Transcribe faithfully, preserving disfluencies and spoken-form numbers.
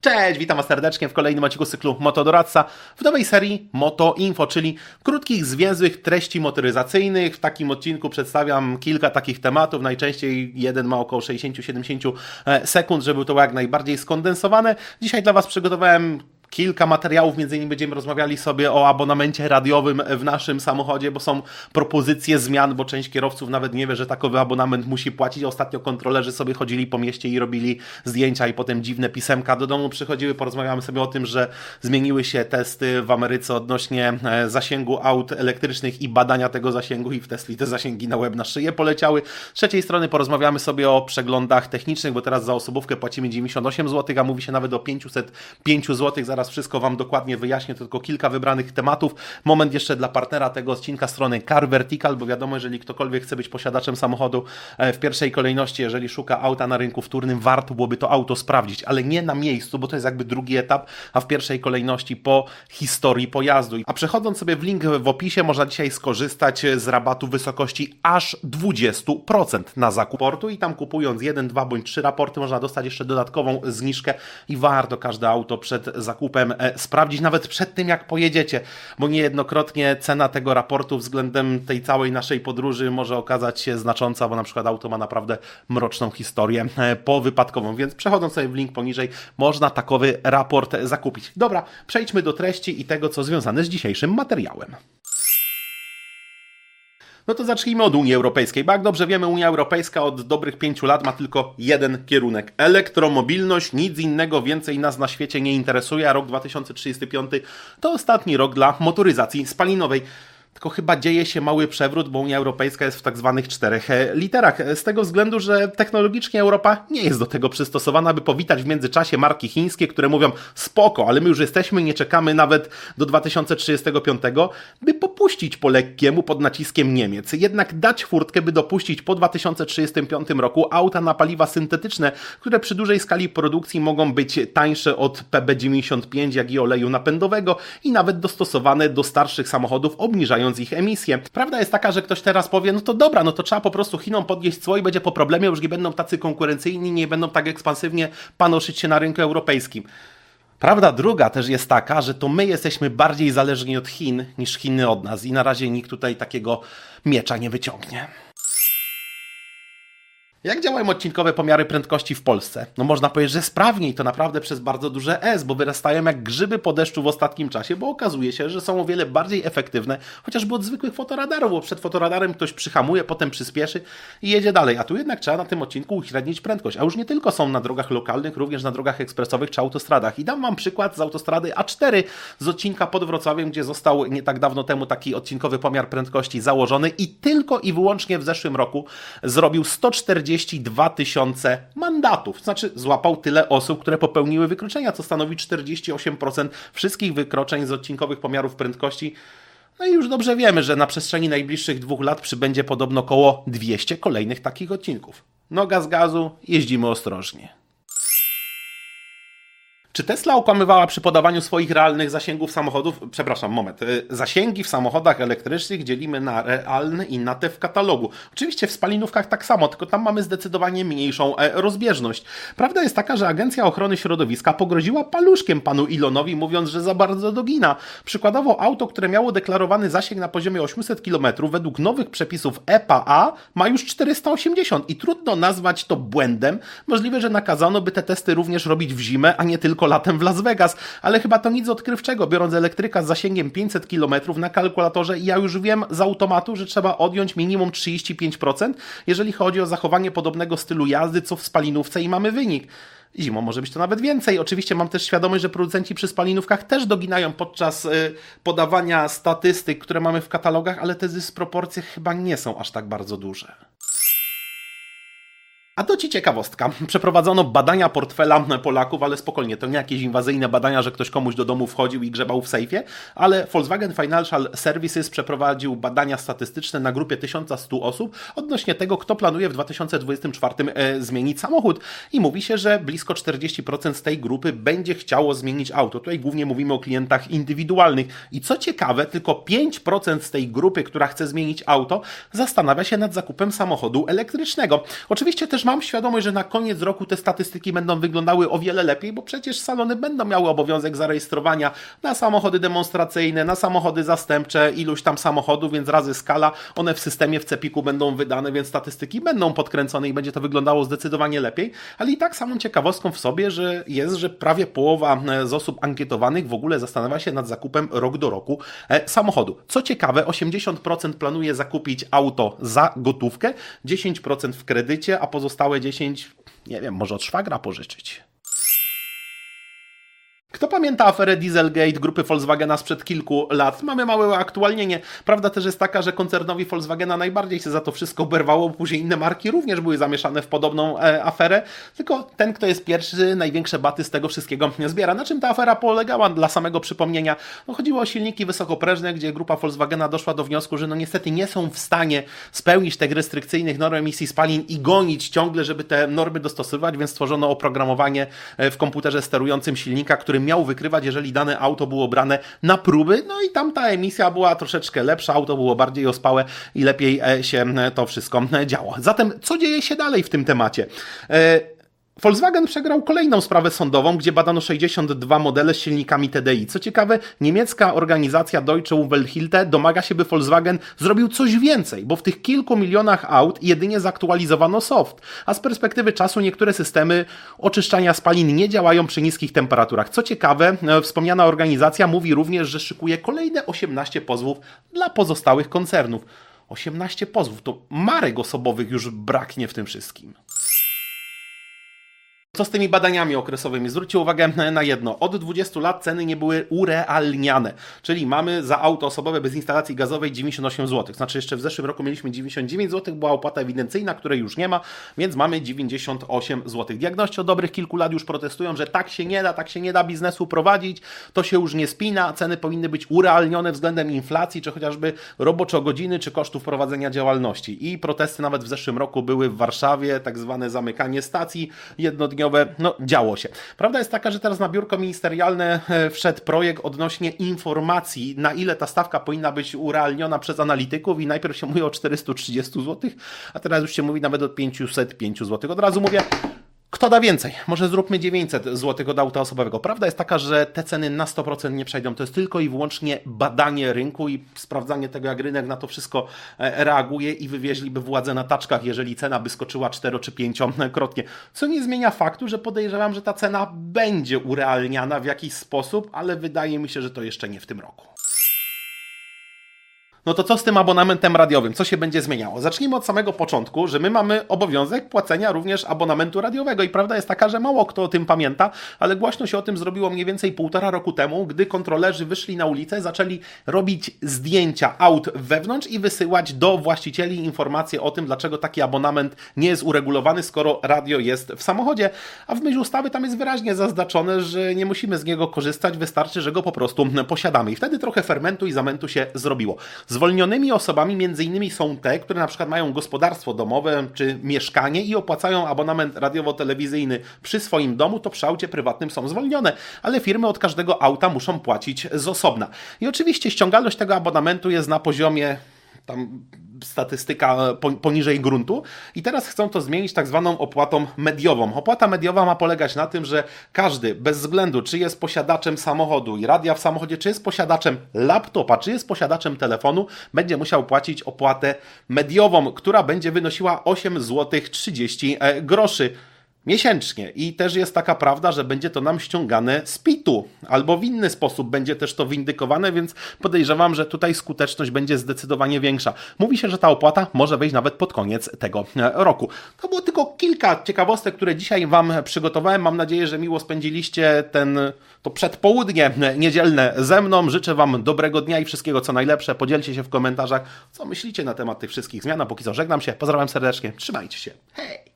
Cześć, witam Was serdecznie w kolejnym odcinku cyklu Motodoradca w nowej serii Moto Info, czyli krótkich, zwięzłych treści motoryzacyjnych. W takim odcinku przedstawiam kilka takich tematów, najczęściej jeden ma około sześćdziesiąt do siedemdziesięciu sekund, żeby to było jak najbardziej skondensowane. Dzisiaj dla Was przygotowałem kilka materiałów, między innymi będziemy rozmawiali sobie o abonamencie radiowym w naszym samochodzie, bo są propozycje zmian, bo część kierowców nawet nie wie, że takowy abonament musi płacić. Ostatnio kontrolerzy sobie chodzili po mieście i robili zdjęcia i potem dziwne pisemka do domu przychodziły. Porozmawiamy sobie o tym, że zmieniły się testy w Ameryce odnośnie zasięgu aut elektrycznych i badania tego zasięgu i w Tesli te zasięgi na łeb na szyję poleciały. Z trzeciej strony porozmawiamy sobie o przeglądach technicznych, bo teraz za osobówkę płacimy dziewięćdziesiąt osiem złotych, a mówi się nawet o pięćset pięć złotych. Zaraz wszystko Wam dokładnie wyjaśnię, to tylko kilka wybranych tematów. Moment jeszcze dla partnera tego odcinka, strony Car Vertical, bo wiadomo, jeżeli ktokolwiek chce być posiadaczem samochodu w pierwszej kolejności, jeżeli szuka auta na rynku wtórnym, warto byłoby to auto sprawdzić, ale nie na miejscu, bo to jest jakby drugi etap, a w pierwszej kolejności po historii pojazdu. A przechodząc sobie w link w opisie, można dzisiaj skorzystać z rabatu w wysokości aż dwadzieścia procent na zakup portu i tam kupując jeden, dwa bądź trzy raporty można dostać jeszcze dodatkową zniżkę i warto każde auto przed zakupem sprawdzić, nawet przed tym jak pojedziecie, bo niejednokrotnie cena tego raportu względem tej całej naszej podróży może okazać się znacząca, bo na przykład auto ma naprawdę mroczną historię powypadkową, więc przechodząc sobie w link poniżej można takowy raport zakupić. Dobra, przejdźmy do treści i tego, co związane z dzisiejszym materiałem. No to zacznijmy od Unii Europejskiej, bo jak dobrze wiemy, Unia Europejska od dobrych pięciu lat ma tylko jeden kierunek. Elektromobilność, nic innego, więcej nas na świecie nie interesuje, a rok dwa tysiące trzydziesty piąty to ostatni rok dla motoryzacji spalinowej. Tylko chyba dzieje się mały przewrót, bo Unia Europejska jest w tak zwanych czterech literach. Z tego względu, że technologicznie Europa nie jest do tego przystosowana, by powitać w międzyczasie marki chińskie, które mówią spoko, ale my już jesteśmy, nie czekamy nawet do dwa tysiące trzydziestego piątego, by popuścić po lekkiemu pod naciskiem Niemiec. Jednak dać furtkę, by dopuścić po dwa tysiące trzydziestym piątym roku auta na paliwa syntetyczne, które przy dużej skali produkcji mogą być tańsze od P B dziewięćdziesiąt pięć, jak i oleju napędowego i nawet dostosowane do starszych samochodów, obniżając ich emisję. Prawda jest taka, że ktoś teraz powie, no to dobra, no to trzeba po prostu Chinom podnieść cło i będzie po problemie, już nie będą tacy konkurencyjni, nie będą tak ekspansywnie panoszyć się na rynku europejskim. Prawda druga też jest taka, że to my jesteśmy bardziej zależni od Chin niż Chiny od nas i na razie nikt tutaj takiego miecza nie wyciągnie. Jak działają odcinkowe pomiary prędkości w Polsce? No można powiedzieć, że sprawniej, to naprawdę przez bardzo duże S, bo wyrastają jak grzyby po deszczu w ostatnim czasie, bo okazuje się, że są o wiele bardziej efektywne, chociażby od zwykłych fotoradarów, bo przed fotoradarem ktoś przyhamuje, potem przyspieszy i jedzie dalej, a tu jednak trzeba na tym odcinku uśrednić prędkość, a już nie tylko są na drogach lokalnych, również na drogach ekspresowych czy autostradach. I dam Wam przykład z autostrady A cztery z odcinka pod Wrocławiem, gdzie został nie tak dawno temu taki odcinkowy pomiar prędkości założony i tylko i wyłącznie w zeszłym roku zrobił sto czterdzieści dwa tysiące mandatów. Znaczy złapał tyle osób, które popełniły wykroczenia, co stanowi czterdzieści osiem procent wszystkich wykroczeń z odcinkowych pomiarów prędkości. No i już dobrze wiemy, że na przestrzeni najbliższych dwóch lat przybędzie podobno około dwieście kolejnych takich odcinków. Noga z gazu, jeździmy ostrożnie. Czy Tesla okłamywała przy podawaniu swoich realnych zasięgów samochodów? Przepraszam, moment. Zasięgi w samochodach elektrycznych dzielimy na realne i na te w katalogu. Oczywiście w spalinówkach tak samo, tylko tam mamy zdecydowanie mniejszą rozbieżność. Prawda jest taka, że Agencja Ochrony Środowiska pogroziła paluszkiem panu Elonowi, mówiąc, że za bardzo dogina. Przykładowo auto, które miało deklarowany zasięg na poziomie osiemset kilometrów, według nowych przepisów E P A ma już czterysta osiemdziesiąt i trudno nazwać to błędem. Możliwe, że nakazano by te testy również robić w zimę, a nie tylko latem w Las Vegas, ale chyba to nic odkrywczego, biorąc elektryka z zasięgiem pięćset kilometrów na kalkulatorze i ja już wiem z automatu, że trzeba odjąć minimum trzydzieści pięć procent, jeżeli chodzi o zachowanie podobnego stylu jazdy, co w spalinówce i mamy wynik. Zimą może być to nawet więcej. Oczywiście mam też świadomość, że producenci przy spalinówkach też doginają podczas y, podawania statystyk, które mamy w katalogach, ale te dysproporcje chyba nie są aż tak bardzo duże. A to Ci ciekawostka. Przeprowadzono badania portfela Polaków, ale spokojnie, to nie jakieś inwazyjne badania, że ktoś komuś do domu wchodził i grzebał w sejfie, ale Volkswagen Financial Services przeprowadził badania statystyczne na grupie tysiąc sto osób odnośnie tego, kto planuje w dwa tysiące dwudziestym czwartym e, zmienić samochód. I mówi się, że blisko czterdzieści procent z tej grupy będzie chciało zmienić auto. Tutaj głównie mówimy o klientach indywidualnych. I co ciekawe, tylko pięć procent z tej grupy, która chce zmienić auto, zastanawia się nad zakupem samochodu elektrycznego. Oczywiście też mam świadomość, że na koniec roku te statystyki będą wyglądały o wiele lepiej, bo przecież salony będą miały obowiązek zarejestrowania na samochody demonstracyjne, na samochody zastępcze, iluś tam samochodów, więc razy skala, one w systemie w cepiku będą wydane, więc statystyki będą podkręcone i będzie to wyglądało zdecydowanie lepiej, ale i tak samą ciekawostką w sobie, że jest, że prawie połowa z osób ankietowanych w ogóle zastanawia się nad zakupem rok do roku samochodu. Co ciekawe, osiemdziesiąt procent planuje zakupić auto za gotówkę, dziesięć procent w kredycie, a pozostałe dziesięć procent, nie wiem, może od szwagra pożyczyć. Kto pamięta aferę Dieselgate grupy Volkswagena sprzed kilku lat? Mamy małe uaktualnienie. Prawda też jest taka, że koncernowi Volkswagena najbardziej się za to wszystko oberwało, bo później inne marki również były zamieszane w podobną e, aferę, tylko ten, kto jest pierwszy, największe baty z tego wszystkiego nie zbiera. Na czym ta afera polegała? Dla samego przypomnienia, no chodziło o silniki wysokoprężne, gdzie grupa Volkswagena doszła do wniosku, że no niestety nie są w stanie spełnić tych restrykcyjnych norm emisji spalin i gonić ciągle, żeby te normy dostosowywać, więc stworzono oprogramowanie w komputerze sterującym silnika, który miał wykrywać, jeżeli dane auto było brane na próby, no i tam ta emisja była troszeczkę lepsza, auto było bardziej ospałe i lepiej się to wszystko działo. Zatem co dzieje się dalej w tym temacie? Volkswagen przegrał kolejną sprawę sądową, gdzie badano sześćdziesiąt dwa modele z silnikami T D I. Co ciekawe, niemiecka organizacja Deutsche Umwelthilfe domaga się, by Volkswagen zrobił coś więcej, bo w tych kilku milionach aut jedynie zaktualizowano soft, a z perspektywy czasu niektóre systemy oczyszczania spalin nie działają przy niskich temperaturach. Co ciekawe, wspomniana organizacja mówi również, że szykuje kolejne osiemnaście pozwów dla pozostałych koncernów. osiemnaście pozwów, to marek osobowych już braknie w tym wszystkim. Co z tymi badaniami okresowymi? Zwróćcie uwagę na jedno. Od dwudziestu lat ceny nie były urealniane, czyli mamy za auto osobowe bez instalacji gazowej dziewięćdziesiąt osiem złotych. Znaczy jeszcze w zeszłym roku mieliśmy dziewięćdziesiąt dziewięć złotych, była opłata ewidencyjna, której już nie ma, więc mamy dziewięćdziesiąt osiem złotych. Diagności od dobrych kilku lat już protestują, że tak się nie da, tak się nie da biznesu prowadzić, to się już nie spina, ceny powinny być urealnione względem inflacji, czy chociażby roboczo-godziny, czy kosztów prowadzenia działalności. I protesty nawet w zeszłym roku były w Warszawie, tak zwane zamykanie stacji jednodniowe. No, działo się. Prawda jest taka, że teraz na biurko ministerialne wszedł projekt odnośnie informacji, na ile ta stawka powinna być urealniona przez analityków i najpierw się mówi o czterystu trzydziestu złotych, a teraz już się mówi nawet o pięćset pięć złotych. Od razu mówię, kto da więcej? Może zróbmy dziewięćset złotych od auta osobowego. Prawda jest taka, że te ceny na sto procent nie przejdą. To jest tylko i wyłącznie badanie rynku i sprawdzanie tego, jak rynek na to wszystko reaguje i wywieźliby władzę na taczkach, jeżeli cena by skoczyła cztero czy pięciokrotnie. Co nie zmienia faktu, że podejrzewam, że ta cena będzie urealniana w jakiś sposób, ale wydaje mi się, że to jeszcze nie w tym roku. No to co z tym abonamentem radiowym? Co się będzie zmieniało? Zacznijmy od samego początku, że my mamy obowiązek płacenia również abonamentu radiowego i prawda jest taka, że mało kto o tym pamięta, ale głośno się o tym zrobiło mniej więcej półtora roku temu, gdy kontrolerzy wyszli na ulicę, zaczęli robić zdjęcia aut wewnątrz i wysyłać do właścicieli informacje o tym, dlaczego taki abonament nie jest uregulowany, skoro radio jest w samochodzie, a w myśl ustawy tam jest wyraźnie zaznaczone, że nie musimy z niego korzystać, wystarczy, że go po prostu posiadamy. I wtedy trochę fermentu i zamętu się zrobiło. Zwolnionymi osobami między innymi są te, które na przykład mają gospodarstwo domowe czy mieszkanie i opłacają abonament radiowo-telewizyjny przy swoim domu, to przy aucie prywatnym są zwolnione, ale firmy od każdego auta muszą płacić z osobna. I oczywiście ściągalność tego abonamentu jest na poziomie tam statystyka poniżej gruntu i teraz chcą to zmienić tak zwaną opłatą mediową. Opłata mediowa ma polegać na tym, że każdy, bez względu czy jest posiadaczem samochodu i radia w samochodzie, czy jest posiadaczem laptopa, czy jest posiadaczem telefonu, będzie musiał płacić opłatę mediową, która będzie wynosiła osiem złotych trzydzieści groszy. Miesięcznie. I też jest taka prawda, że będzie to nam ściągane z pitu, albo w inny sposób będzie też to windykowane, więc podejrzewam, że tutaj skuteczność będzie zdecydowanie większa. Mówi się, że ta opłata może wejść nawet pod koniec tego roku. To było tylko kilka ciekawostek, które dzisiaj Wam przygotowałem. Mam nadzieję, że miło spędziliście ten, to przedpołudnie niedzielne ze mną. Życzę Wam dobrego dnia i wszystkiego co najlepsze. Podzielcie się w komentarzach, co myślicie na temat tych wszystkich zmian. A póki co żegnam się. Pozdrawiam serdecznie. Trzymajcie się. Hej!